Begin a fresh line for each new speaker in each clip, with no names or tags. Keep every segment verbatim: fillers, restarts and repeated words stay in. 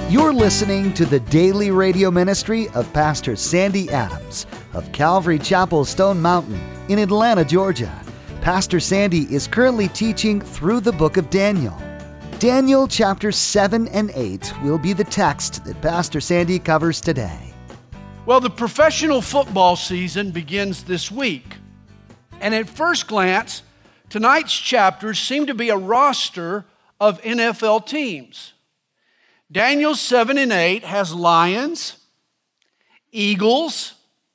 You're listening to the daily radio ministry of Pastor Sandy Adams of Calvary Chapel, Stone Mountain in Atlanta, Georgia. Pastor Sandy is currently teaching through the book of Daniel. Daniel chapters seven and eight will be the text that Pastor Sandy covers today.
Well, the professional football season begins this week. And at first glance, tonight's chapters seem to be a roster of N F L teams. Daniel seven and eight has lions, eagles,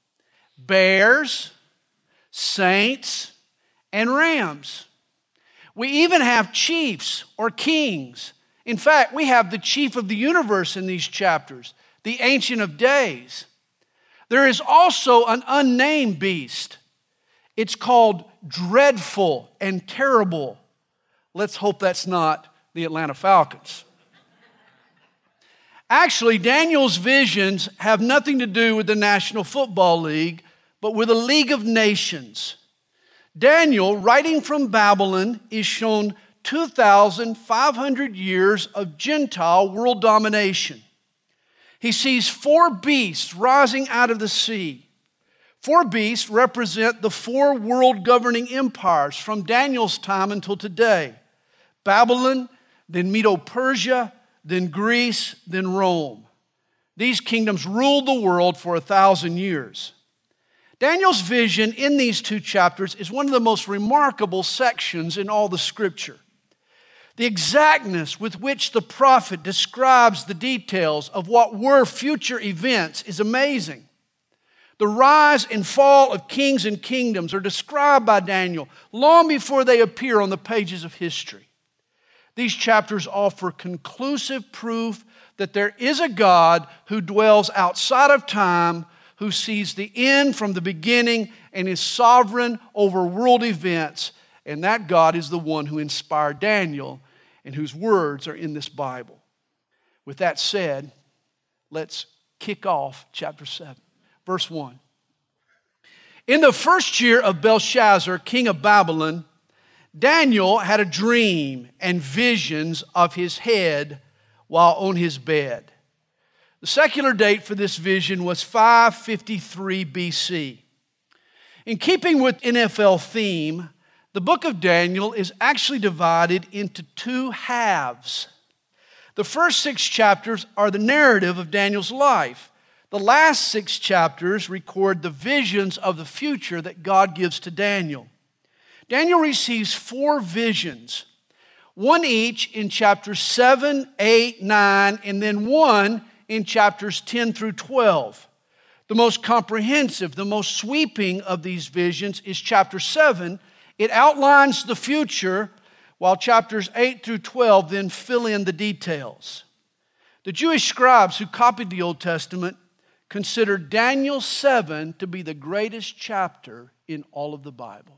bears, saints, and rams. We even have chiefs or kings. In fact, we have the chief of the universe in these chapters, the Ancient of Days. There is also an unnamed beast. It's called Dreadful and Terrible. Let's hope that's not the Atlanta Falcons. Actually, Daniel's visions have nothing to do with the National Football League, but with a League of Nations. Daniel, writing from Babylon, is shown two thousand five hundred years of Gentile world domination. He sees four beasts rising out of the sea. Four beasts represent the four world governing empires from Daniel's time until today. Babylon, then Medo-Persia, then Greece, then Rome. These kingdoms ruled the world for a thousand years. Daniel's vision in these two chapters is one of the most remarkable sections in all the Scripture. The exactness with which the prophet describes the details of what were future events is amazing. The rise and fall of kings and kingdoms are described by Daniel long before they appear on the pages of history. These chapters offer conclusive proof that there is a God who dwells outside of time, who sees the end from the beginning and is sovereign over world events. And that God is the one who inspired Daniel and whose words are in this Bible. With that said, let's kick off chapter seven. Verse one. In the first year of Belshazzar, king of Babylon, Daniel had a dream and visions of his head while on his bed. The secular date for this vision was five fifty-three B C. In keeping with N F L theme, the book of Daniel is actually divided into two halves. The first six chapters are the narrative of Daniel's life. The last six chapters record the visions of the future that God gives to Daniel. Daniel receives four visions, one each in chapters seven, eight, nine, and then one in chapters ten through twelve. The most comprehensive, the most sweeping of these visions is chapter seven. It outlines the future, while chapters eight through twelve then fill in the details. The Jewish scribes who copied the Old Testament considered Daniel seven to be the greatest chapter in all of the Bible.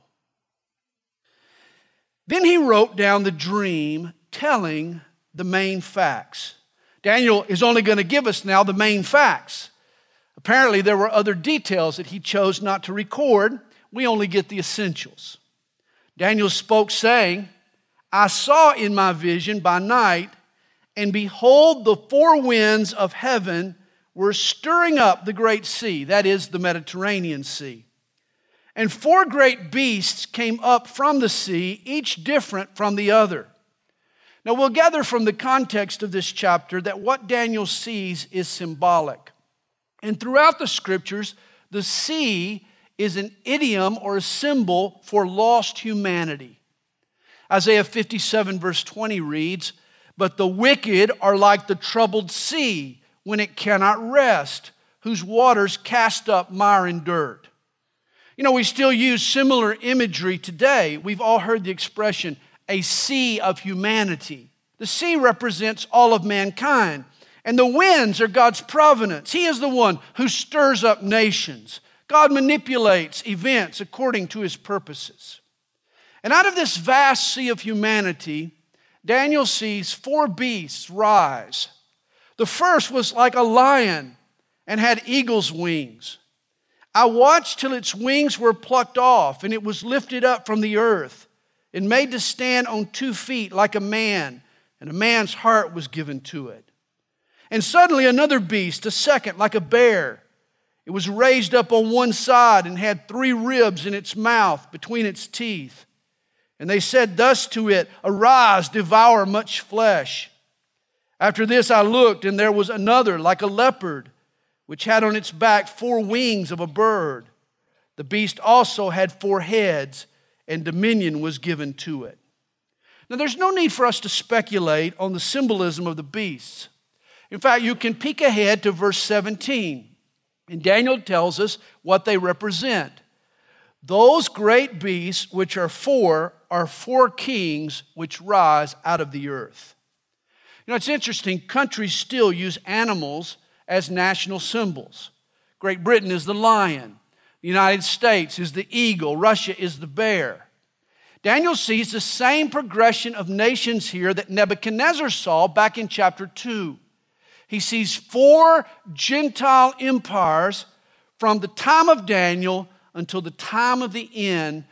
Then he wrote down the dream telling the main facts. Daniel is only going to give us now the main facts. Apparently there were other details that he chose not to record. We only get the essentials. Daniel spoke saying, I saw in my vision by night, and behold, the four winds of heaven were stirring up the great sea, that is the Mediterranean Sea. And four great beasts came up from the sea, each different from the other. Now we'll gather from the context of this chapter that what Daniel sees is symbolic. And throughout the Scriptures, the sea is an idiom or a symbol for lost humanity. Isaiah fifty-seven verse twenty reads, but the wicked are like the troubled sea when it cannot rest, whose waters cast up mire and dirt. You know, we still use similar imagery today. We've all heard the expression, a sea of humanity. The sea represents all of mankind, and the winds are God's providence. He is the one who stirs up nations. God manipulates events according to His purposes. And out of this vast sea of humanity, Daniel sees four beasts rise. The first was like a lion and had eagle's wings. I watched till its wings were plucked off, and it was lifted up from the earth and made to stand on two feet like a man, and a man's heart was given to it. And suddenly another beast, a second, like a bear. It was raised up on one side and had three ribs in its mouth between its teeth. And they said thus to it, Arise, devour much flesh. After this I looked, and there was another like a leopard, which had on its back four wings of a bird. The beast also had four heads, and dominion was given to it. Now there's no need for us to speculate on the symbolism of the beasts. In fact, you can peek ahead to verse seventeen. And Daniel tells us what they represent. Those great beasts, which are four, are four kings which rise out of the earth. You know, it's interesting. Countries still use animals as national symbols. Great Britain is the lion. The United States is the eagle. Russia is the bear. Daniel sees the same progression of nations here that Nebuchadnezzar saw back in chapter two. He sees four Gentile empires from the time of Daniel until the time of the end,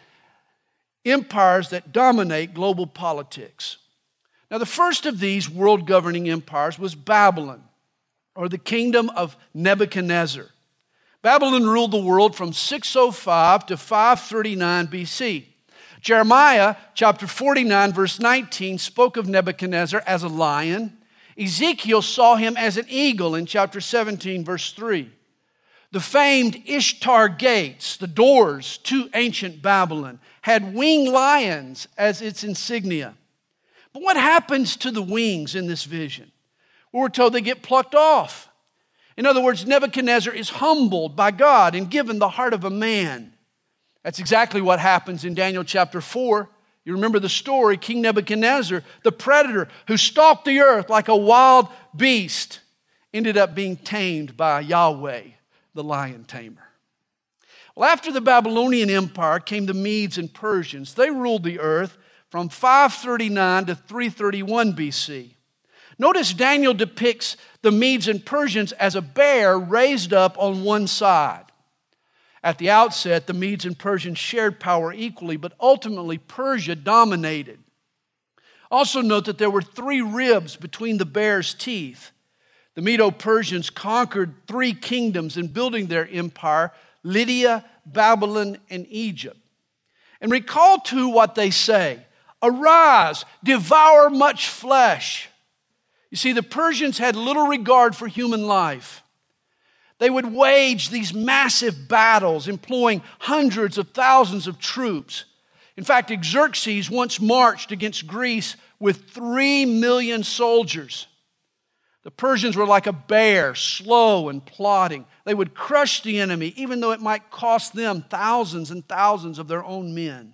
empires that dominate global politics. Now, the first of these world-governing empires was Babylon, or the kingdom of Nebuchadnezzar. Babylon ruled the world from six oh five to five thirty-nine B C. Jeremiah chapter forty-nine, verse nineteen, spoke of Nebuchadnezzar as a lion. Ezekiel saw him as an eagle in chapter seventeen, verse three. The famed Ishtar gates, the doors to ancient Babylon, had winged lions as its insignia. But what happens to the wings in this vision? Well, we're told they get plucked off. In other words, Nebuchadnezzar is humbled by God and given the heart of a man. That's exactly what happens in Daniel chapter four. You remember the story, King Nebuchadnezzar, the predator who stalked the earth like a wild beast, ended up being tamed by Yahweh, the lion tamer. Well, after the Babylonian Empire came the Medes and Persians. They ruled the earth from five thirty-nine to three thirty-one B C. Notice Daniel depicts the Medes and Persians as a bear raised up on one side. At the outset, the Medes and Persians shared power equally, but ultimately Persia dominated. Also note that there were three ribs between the bear's teeth. The Medo-Persians conquered three kingdoms in building their empire: Lydia, Babylon, and Egypt. And recall too what they say: Arise, devour much flesh. You see, the Persians had little regard for human life. They would wage these massive battles, employing hundreds of thousands of troops. In fact, Xerxes once marched against Greece with three million soldiers. The Persians were like a bear, slow and plodding. They would crush the enemy, even though it might cost them thousands and thousands of their own men.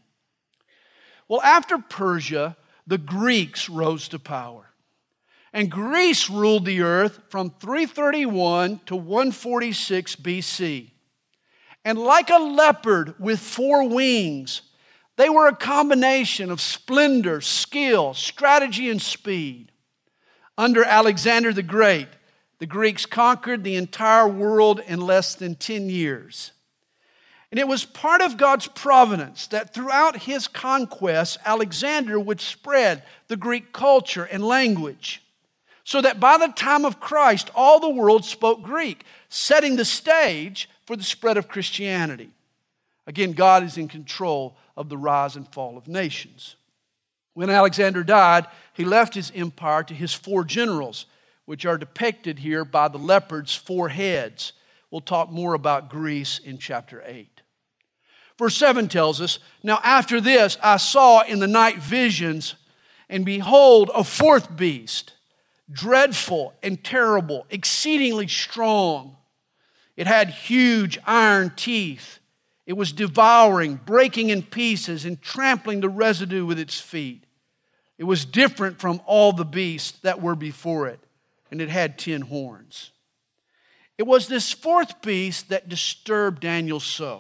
Well, after Persia, the Greeks rose to power. And Greece ruled the earth from three thirty-one to one forty-six B C. And like a leopard with four wings, they were a combination of splendor, skill, strategy, and speed. Under Alexander the Great, the Greeks conquered the entire world in less than ten years. And it was part of God's providence that throughout his conquests, Alexander would spread the Greek culture and language, so that by the time of Christ, all the world spoke Greek, setting the stage for the spread of Christianity. Again, God is in control of the rise and fall of nations. When Alexander died, he left his empire to his four generals, which are depicted here by the leopard's four heads. We'll talk more about Greece in chapter eight. Verse seven tells us, Now after this I saw in the night visions, and behold, a fourth beast, dreadful and terrible, exceedingly strong. It had huge iron teeth. It was devouring, breaking in pieces, and trampling the residue with its feet. It was different from all the beasts that were before it, and it had ten horns. It was this fourth beast that disturbed Daniel so.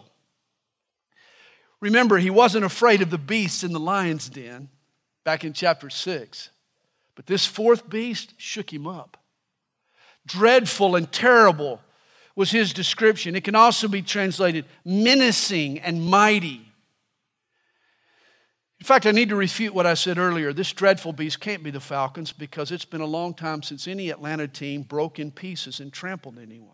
Remember, he wasn't afraid of the beasts in the lion's den back in chapter six. But this fourth beast shook him up. Dreadful and terrible was his description. It can also be translated menacing and mighty. In fact, I need to refute what I said earlier. This dreadful beast can't be the Falcons because it's been a long time since any Atlanta team broke in pieces and trampled anyone.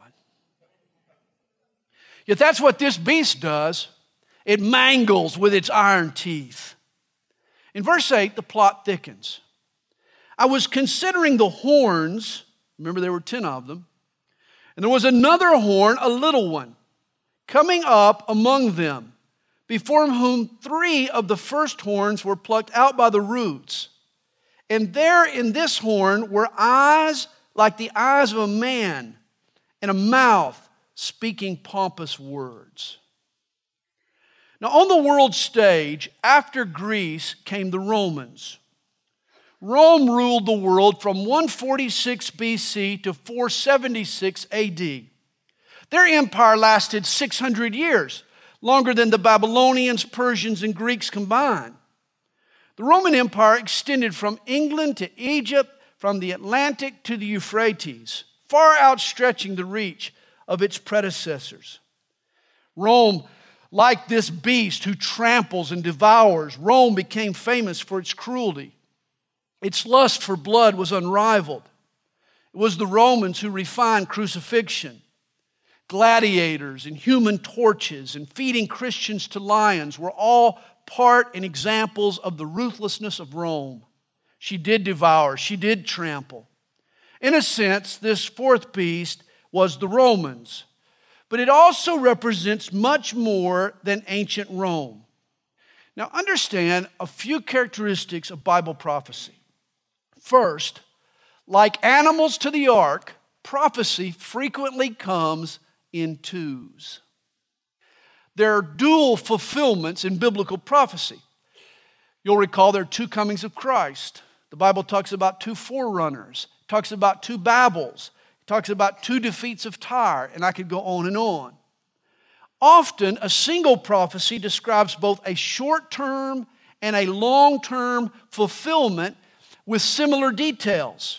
Yet that's what this beast does. It mangles with its iron teeth. In verse eight, the plot thickens. I was considering the horns. Remember, there were ten of them. And there was another horn, a little one, coming up among them, before whom three of the first horns were plucked out by the roots. And there in this horn were eyes like the eyes of a man, and a mouth speaking pompous words. Now, on the world stage, after Greece came the Romans. Rome ruled the world from one forty-six B C to four seventy-six A D. Their empire lasted six hundred years, longer than the Babylonians, Persians, and Greeks combined. The Roman Empire extended from England to Egypt, from the Atlantic to the Euphrates, far outstretching the reach of its predecessors. Rome, like this beast who tramples and devours, Rome became famous for its cruelty. Its lust for blood was unrivaled. It was the Romans who refined crucifixion, gladiators and human torches, and feeding Christians to lions were all part and examples of the ruthlessness of Rome. She did devour, she did trample. In a sense, this fourth beast was the Romans, but it also represents much more than ancient Rome. Now understand a few characteristics of Bible prophecy. First, like animals to the ark, prophecy frequently comes in twos. There are dual fulfillments in biblical prophecy. You'll recall there are two comings of Christ. The Bible talks about two forerunners, it talks about two Babels, it talks about two defeats of Tyre, and I could go on and on. Often, a single prophecy describes both a short-term and a long-term fulfillment with similar details.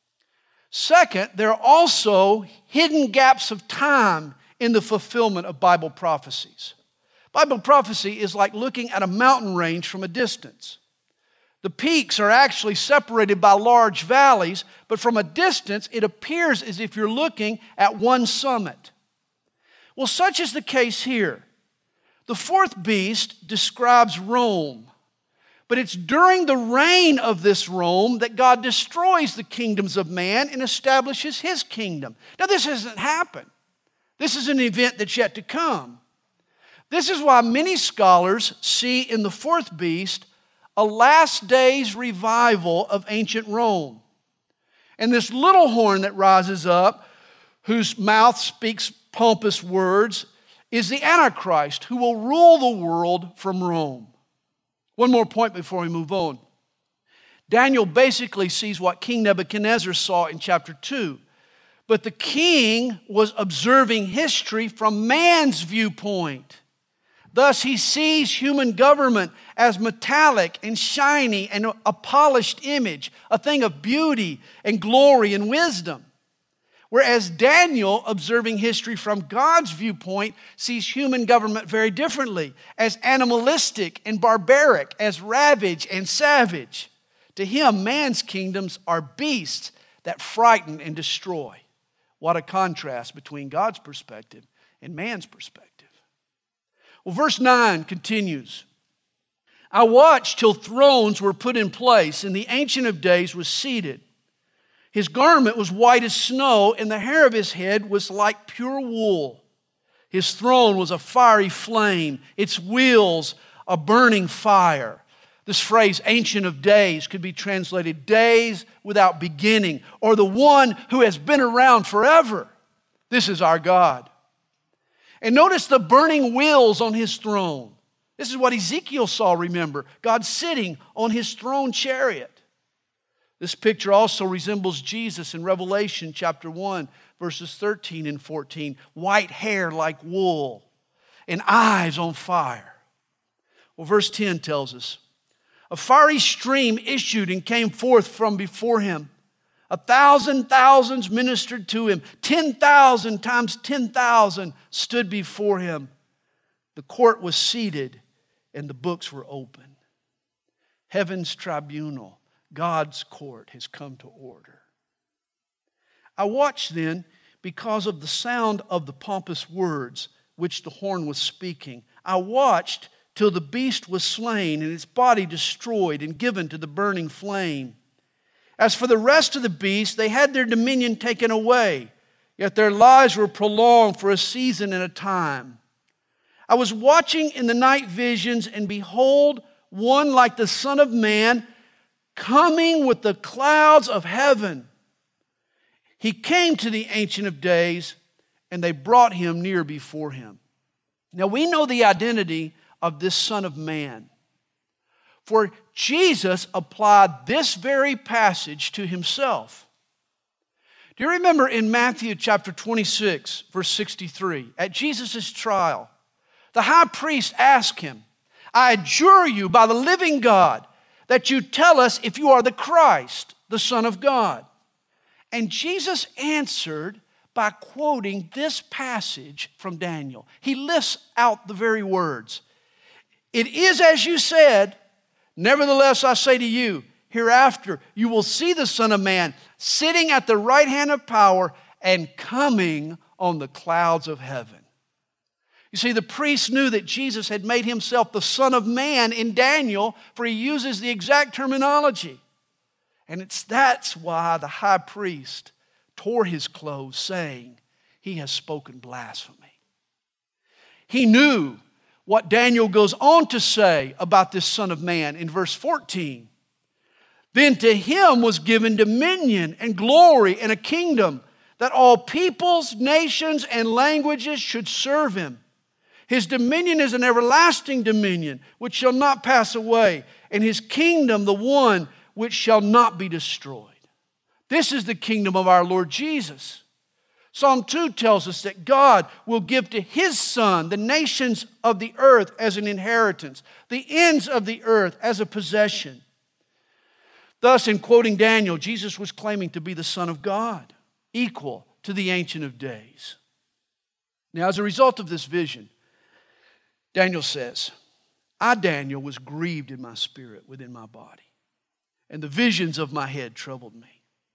Second, there are also hidden gaps of time in the fulfillment of Bible prophecies. Bible prophecy is like looking at a mountain range from a distance. The peaks are actually separated by large valleys, but from a distance it appears as if you're looking at one summit. Well, such is the case here. The fourth beast describes Rome. But it's during the reign of this Rome that God destroys the kingdoms of man and establishes His kingdom. Now, this hasn't happened. This is an event that's yet to come. This is why many scholars see in the fourth beast a last days revival of ancient Rome. And this little horn that rises up, whose mouth speaks pompous words, is the Antichrist who will rule the world from Rome. One more point before we move on. Daniel basically sees what King Nebuchadnezzar saw in chapter two. But the king was observing history from man's viewpoint. Thus, he sees human government as metallic and shiny and a polished image, a thing of beauty and glory and wisdom. Whereas Daniel, observing history from God's viewpoint, sees human government very differently, as animalistic and barbaric, as ravage and savage. To him, man's kingdoms are beasts that frighten and destroy. What a contrast between God's perspective and man's perspective. Well, verse nine continues. I watched till thrones were put in place, and the Ancient of Days was seated. His garment was white as snow, and the hair of his head was like pure wool. His throne was a fiery flame, its wheels a burning fire. This phrase, Ancient of Days, could be translated days without beginning, or the one who has been around forever. This is our God. And notice the burning wheels on his throne. This is what Ezekiel saw, remember. God sitting on his throne chariot. This picture also resembles Jesus in Revelation chapter one, verses thirteen and fourteen. White hair like wool and eyes on fire. Well, verse ten tells us, a fiery stream issued and came forth from before him. A thousand thousands ministered to him. Ten thousand times ten thousand stood before him. The court was seated and the books were open. Heaven's tribunal, God's court, has come to order. I watched then, because of the sound of the pompous words which the horn was speaking, I watched till the beast was slain and its body destroyed and given to the burning flame. As for the rest of the beasts, they had their dominion taken away, yet their lives were prolonged for a season and a time. I was watching in the night visions, and behold, one like the Son of Man coming with the clouds of heaven. He came to the Ancient of Days, and they brought him near before him. Now we know the identity of this Son of Man, for Jesus applied this very passage to himself. Do you remember in Matthew chapter twenty-six, verse sixty-three, at Jesus' trial, the high priest asked him, I adjure you by the living God that you tell us if you are the Christ, the Son of God. And Jesus answered by quoting this passage from Daniel. He lists out the very words. It is as you said, nevertheless I say to you, hereafter you will see the Son of Man sitting at the right hand of power and coming on the clouds of heaven. You see, the priests knew that Jesus had made himself the Son of Man in Daniel, for he uses the exact terminology. And it's that's why the high priest tore his clothes, saying, he has spoken blasphemy. He knew what Daniel goes on to say about this Son of Man in verse fourteen. Then to him was given dominion and glory and a kingdom, that all peoples, nations, and languages should serve him. His dominion is an everlasting dominion, which shall not pass away, and his kingdom the one which shall not be destroyed. This is the kingdom of our Lord Jesus. Psalm two tells us that God will give to his Son the nations of the earth as an inheritance, the ends of the earth as a possession. Thus, in quoting Daniel, Jesus was claiming to be the Son of God, equal to the Ancient of Days. Now, as a result of this vision, Daniel says, I, Daniel, was grieved in my spirit within my body, and the visions of my head troubled me.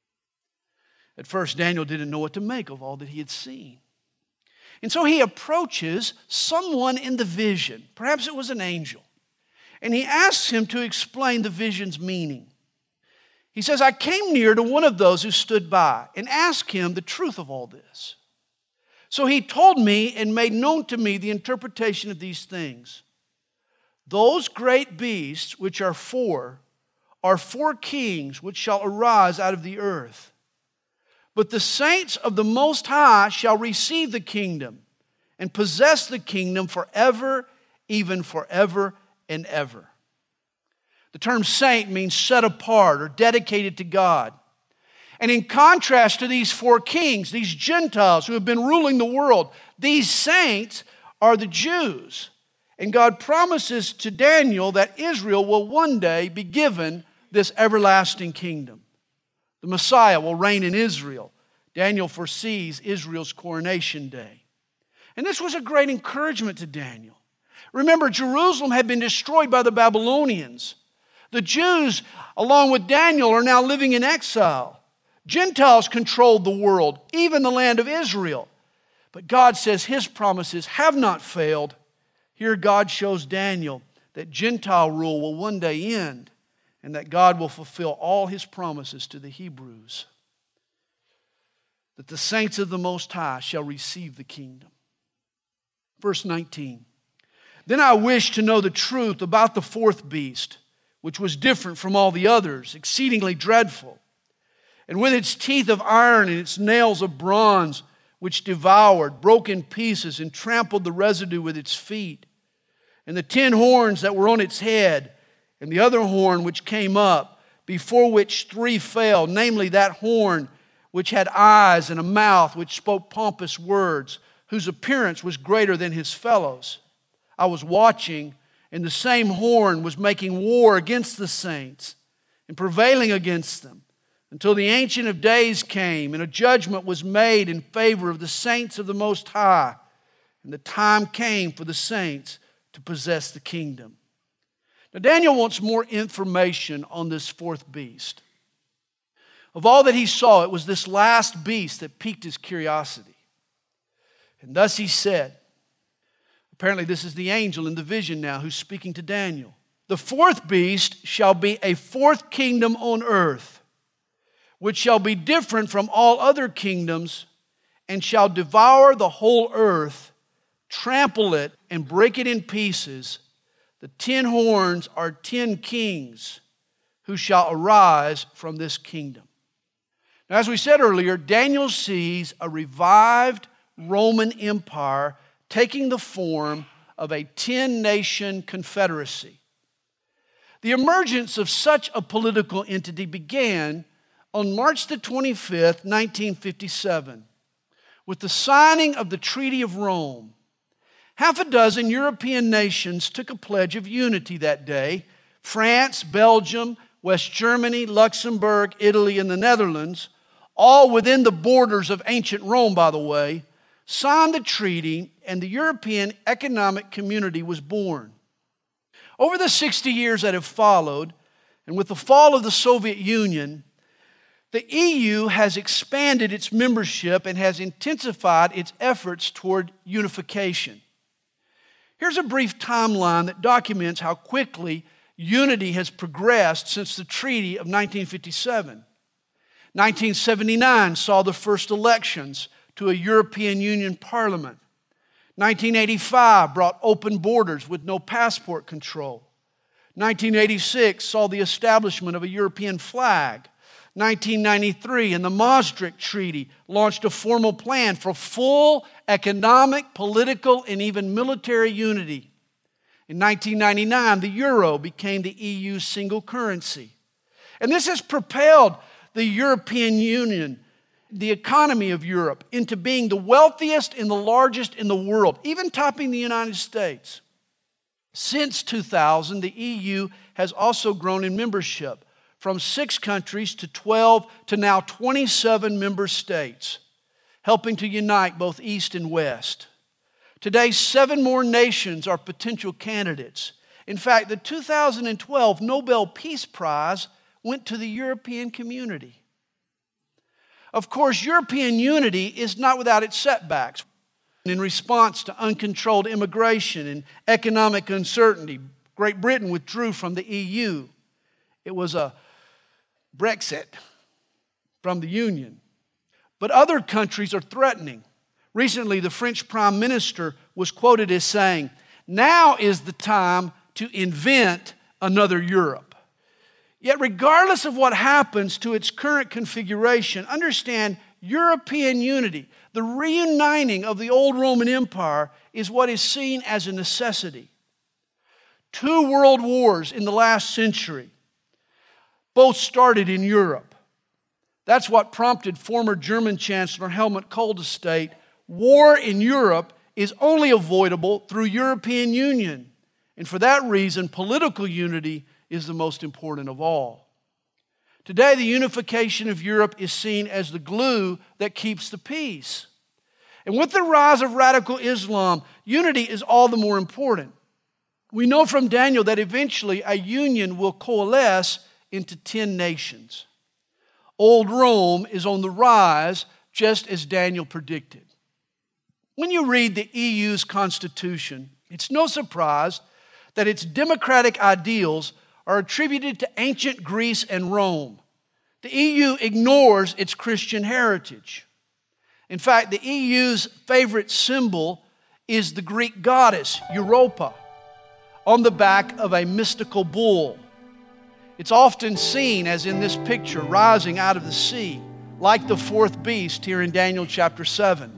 At first, Daniel didn't know what to make of all that he had seen. And so he approaches someone in the vision, perhaps it was an angel, and he asks him to explain the vision's meaning. He says, I came near to one of those who stood by and asked him the truth of all this. So he told me and made known to me the interpretation of these things. Those great beasts, which are four, are four kings which shall arise out of the earth. But the saints of the Most High shall receive the kingdom and possess the kingdom forever, even forever and ever. The term saint means set apart or dedicated to God. And in contrast to these four kings, these Gentiles who have been ruling the world, these saints are the Jews. And God promises to Daniel that Israel will one day be given this everlasting kingdom. The Messiah will reign in Israel. Daniel foresees Israel's coronation day. And this was a great encouragement to Daniel. Remember, Jerusalem had been destroyed by the Babylonians. The Jews, along with Daniel, are now living in exile. Gentiles controlled the world, even the land of Israel. But God says his promises have not failed. Here God shows Daniel that Gentile rule will one day end and that God will fulfill all his promises to the Hebrews. That the saints of the Most High shall receive the kingdom. Verse nineteen. Then I wished to know the truth about the fourth beast, which was different from all the others, exceedingly dreadful, and with its teeth of iron and its nails of bronze, which devoured, broke in pieces, and trampled the residue with its feet. And the ten horns that were on its head, and the other horn which came up, before which three fell, namely that horn which had eyes and a mouth, which spoke pompous words, whose appearance was greater than his fellows. I was watching, and the same horn was making war against the saints and prevailing against them, until the Ancient of Days came, and a judgment was made in favor of the saints of the Most High. And the time came for the saints to possess the kingdom. Now, Daniel wants more information on this fourth beast. Of all that he saw, it was this last beast that piqued his curiosity. And thus he said, apparently this is the angel in the vision now who's speaking to Daniel. The fourth beast shall be a fourth kingdom on earth, which shall be different from all other kingdoms, and shall devour the whole earth, trample it, and break it in pieces. The ten horns are ten kings who shall arise from this kingdom. Now, as we said earlier, Daniel sees a revived Roman Empire taking the form of a ten-nation confederacy. The emergence of such a political entity began on March the twenty-fifth, nineteen fifty-seven, with the signing of the Treaty of Rome. Half a dozen European nations took a pledge of unity that day. France, Belgium, West Germany, Luxembourg, Italy, and the Netherlands, all within the borders of ancient Rome, by the way, signed the treaty, and the European Economic Community was born. Over the sixty years that have followed, and with the fall of the Soviet Union, the E U has expanded its membership and has intensified its efforts toward unification. Here's a brief timeline that documents how quickly unity has progressed since the Treaty of nineteen fifty-seven. nineteen seventy-nine saw the first elections to a European Union Parliament. nineteen eighty-five brought open borders with no passport control. nineteen eighty-six saw the establishment of a European flag. nineteen ninety-three, and the Maastricht Treaty launched a formal plan for full economic, political, and even military unity. In nineteen ninety-nine, the euro became the E U's single currency. And this has propelled the European Union, the economy of Europe, into being the wealthiest and the largest in the world, even topping the United States. Since two thousand, the E U has also grown in membership from six countries to twelve to now twenty-seven member states, helping to unite both East and West. Today, seven more nations are potential candidates. In fact, the two thousand twelve Nobel Peace Prize went to the European community. Of course, European unity is not without its setbacks. In response to uncontrolled immigration and economic uncertainty, Great Britain withdrew from the E U. It was a Brexit from the Union. But other countries are threatening. Recently, the French Prime Minister was quoted as saying, "Now is the time to invent another Europe." Yet regardless of what happens to its current configuration, understand European unity, the reuniting of the old Roman Empire, is what is seen as a necessity. Two world wars in the last century, both started in Europe. That's what prompted former German Chancellor Helmut Kohl to state, "War in Europe is only avoidable through European Union." And for that reason, political unity is the most important of all. Today, the unification of Europe is seen as the glue that keeps the peace. And with the rise of radical Islam, unity is all the more important. We know from Daniel that eventually a union will coalesce into ten nations. Old Rome is on the rise, just as Daniel predicted. When you read the E U's constitution, it's no surprise that its democratic ideals are attributed to ancient Greece and Rome. The E U ignores its Christian heritage. In fact, the E U's favorite symbol is the Greek goddess Europa on the back of a mystical bull. It's often seen, as in this picture, rising out of the sea, like the fourth beast here in Daniel chapter seven.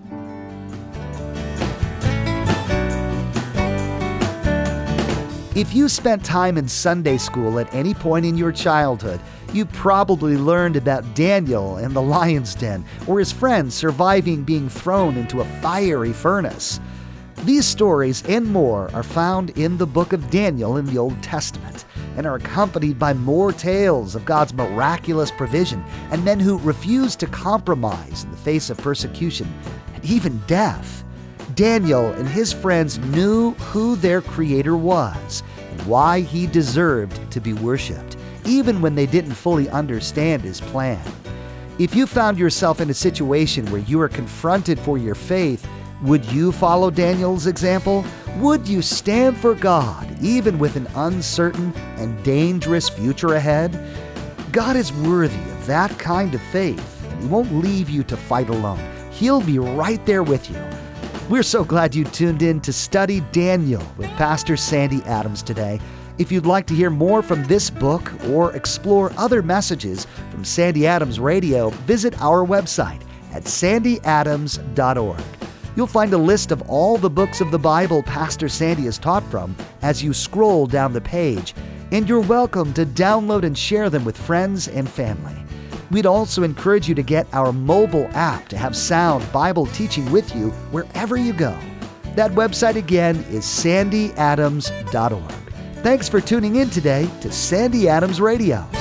If you spent time in Sunday school at any point in your childhood, you probably learned about Daniel and the lion's den, or his friends surviving being thrown into a fiery furnace. These stories and more are found in the book of Daniel in the Old Testament and are accompanied by more tales of God's miraculous provision and men who refused to compromise in the face of persecution and even death. Daniel and his friends knew who their Creator was, and and why he deserved to be worshiped, even when they didn't fully understand his plan. If you found yourself in a situation where you are confronted for your faith, would you follow Daniel's example? Would you stand for God, even with an uncertain and dangerous future ahead? God is worthy of that kind of faith, and He won't leave you to fight alone. He'll be right there with you. We're so glad you tuned in to Study Daniel with Pastor Sandy Adams today. If you'd like to hear more from this book or explore other messages from Sandy Adams Radio, visit our website at sandy adams dot org. You'll find a list of all the books of the Bible Pastor Sandy has taught from as you scroll down the page, and you're welcome to download and share them with friends and family. We'd also encourage you to get our mobile app to have sound Bible teaching with you wherever you go. That website again is sandy adams dot org. Thanks for tuning in today to Sandy Adams Radio.